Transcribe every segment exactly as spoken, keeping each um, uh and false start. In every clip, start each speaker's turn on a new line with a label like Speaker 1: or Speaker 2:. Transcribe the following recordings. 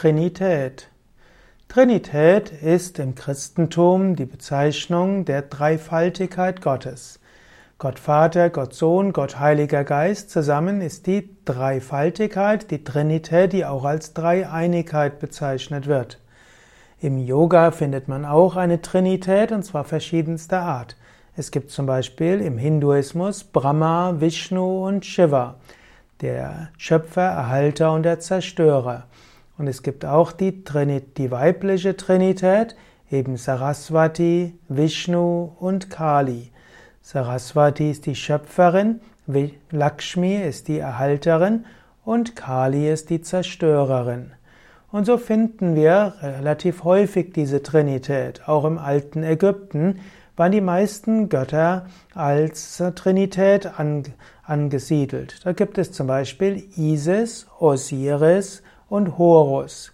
Speaker 1: Trinität. Trinität ist im Christentum die Bezeichnung der Dreifaltigkeit Gottes. Gott Vater, Gott Sohn, Gott Heiliger Geist zusammen ist die Dreifaltigkeit, die Trinität, die auch als Dreieinigkeit bezeichnet wird. Im Yoga findet man auch eine Trinität, und zwar verschiedenster Art. Es gibt zum Beispiel im Hinduismus Brahma, Vishnu und Shiva, der Schöpfer, Erhalter und der Zerstörer. Und es gibt auch die, Trinit, die weibliche Trinität, eben Saraswati, Vishnu und Kali. Saraswati ist die Schöpferin, Lakshmi ist die Erhalterin und Kali ist die Zerstörerin. Und so finden wir relativ häufig diese Trinität. Auch im alten Ägypten waren die meisten Götter als Trinität angesiedelt. Da gibt es zum Beispiel Isis, Osiris und Horus.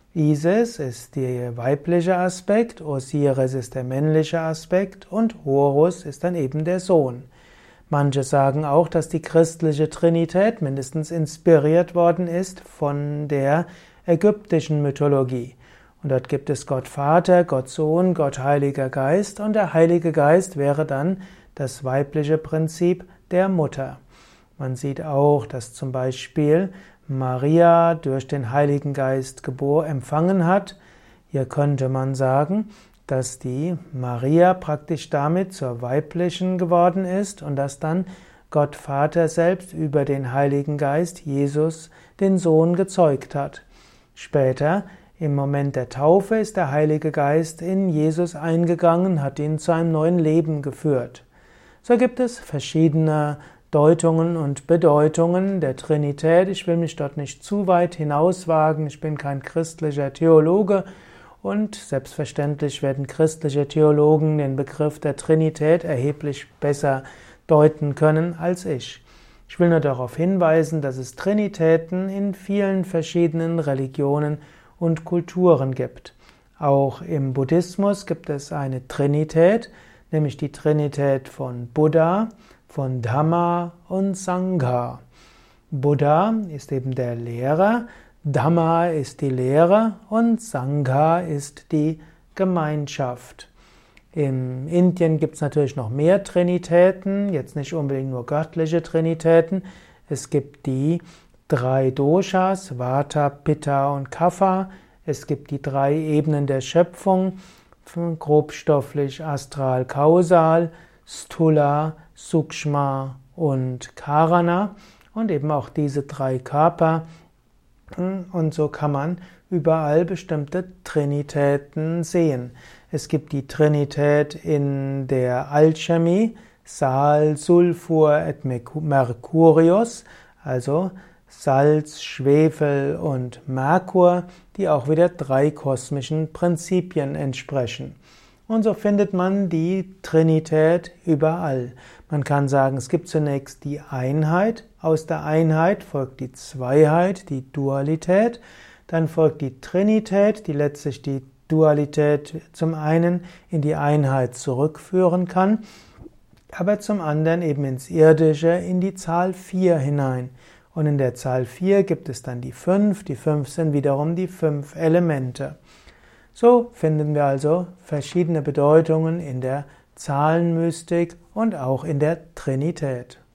Speaker 1: Isis ist der weibliche Aspekt, Osiris ist der männliche Aspekt und Horus ist dann eben der Sohn. Manche sagen auch, dass die christliche Trinität mindestens inspiriert worden ist von der ägyptischen Mythologie. Und dort gibt es Gott Vater, Gott Sohn, Gott Heiliger Geist, und der Heilige Geist wäre dann das weibliche Prinzip der Mutter. Man sieht auch, dass zum Beispiel Maria durch den Heiligen Geist Geburt empfangen hat. Hier könnte man sagen, dass die Maria praktisch damit zur weiblichen geworden ist und dass dann Gott Vater selbst über den Heiligen Geist Jesus den Sohn gezeugt hat. Später, im Moment der Taufe, ist der Heilige Geist in Jesus eingegangen, hat ihn zu einem neuen Leben geführt. So gibt es verschiedene Deutungen und Bedeutungen der Trinität. Ich will mich dort nicht zu weit hinauswagen. Ich bin kein christlicher Theologe und selbstverständlich werden christliche Theologen den Begriff der Trinität erheblich besser deuten können als ich. Ich will nur darauf hinweisen, dass es Trinitäten in vielen verschiedenen Religionen und Kulturen gibt. Auch im Buddhismus gibt es eine Trinität, nämlich die Trinität von Buddha, von Dhamma und Sangha. Buddha ist eben der Lehrer, Dhamma ist die Lehre und Sangha ist die Gemeinschaft. In Indien gibt es natürlich noch mehr Trinitäten, jetzt nicht unbedingt nur göttliche Trinitäten. Es gibt die drei Doshas, Vata, Pitta und Kapha. Es gibt die drei Ebenen der Schöpfung, grobstofflich, astral, kausal, Stula, Sukshma und Karana, und eben auch diese drei Körper. Und so kann man überall bestimmte Trinitäten sehen. Es gibt die Trinität in der Alchemie, Sal, Sulfur et Mercurius, also Salz, Schwefel und Merkur, die auch wieder drei kosmischen Prinzipien entsprechen. Und so findet man die Trinität überall. Man kann sagen, es gibt zunächst die Einheit, aus der Einheit folgt die Zweiheit, die Dualität, dann folgt die Trinität, die letztlich die Dualität zum einen in die Einheit zurückführen kann, aber zum anderen eben ins Irdische, in die Zahl vier hinein. Und in der Zahl vier gibt es dann die fünf, die fünf sind wiederum die fünf Elemente. So finden wir also verschiedene Bedeutungen in der Zahlenmystik und auch in der Trinität.